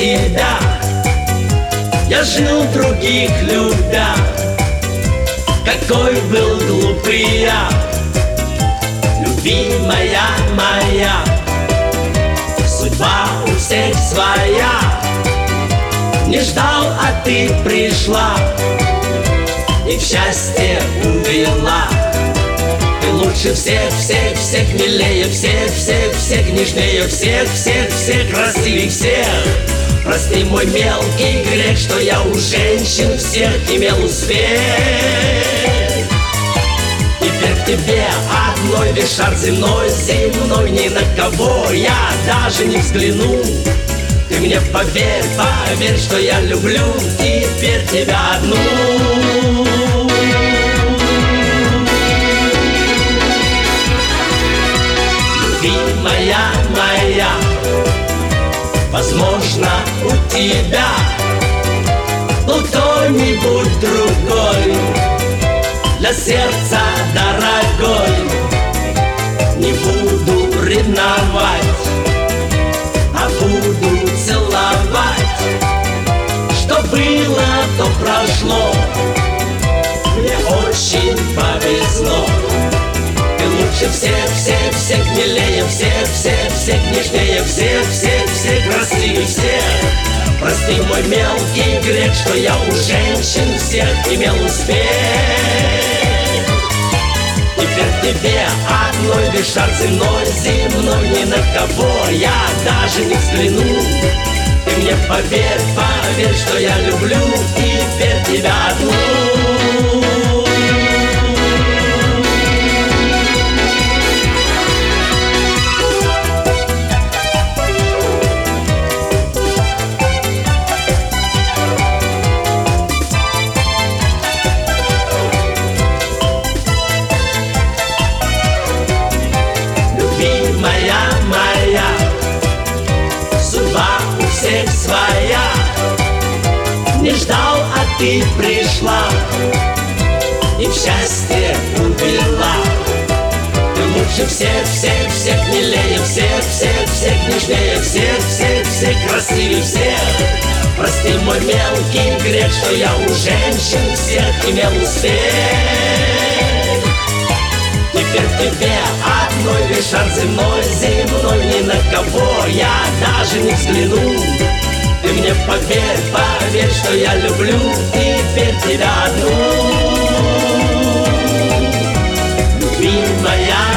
тебя. Я жил в других любя, какой был глупый я. Любимая моя, судьба у всех своя. Не ждал, а ты пришла и в счастье увела. Ты лучше всех, всех, всех милее, всех, всех, всех нежнее, всех, всех, всех красивее всех. Прости мой мелкий грех, что я у женщин всех имел успех. Теперь к тебе одной весь шар земной, ни на кого я даже не взгляну. Ты мне поверь, поверь, что я люблю теперь тебя одну. Любимая моя, возможно, у тебя был кто-нибудь другой, для сердца дорогой. Не буду ревновать, а буду целовать. Что было, то прошло, мне очень повезло. Ты лучше всех, всех, всех милее, всех, всех, всех нежнее, всех, всех, всех красивее всех. Прости мой мелкий грех, что я у женщин всех имел успех. Теперь тебе одной лишь шар земной, ни на кого я даже не взгляну. Ты мне поверь, поверь, что я люблю теперь тебя одну. Любимая моя, судьба у всех своя. Не ждал, а ты пришла и в счастье увела. Ты лучше всех, всех, всех милее, всех, всех, всех нежнее, всех, всех, всех красивее всех. Прости мой мелкий грех, что я у женщин всех имел успех. Теперь тебе одной лишь шар земной, ни на кого я даже не взгляну. Ты мне поверь, поверь, что я люблю теперь тебя одну. Любимая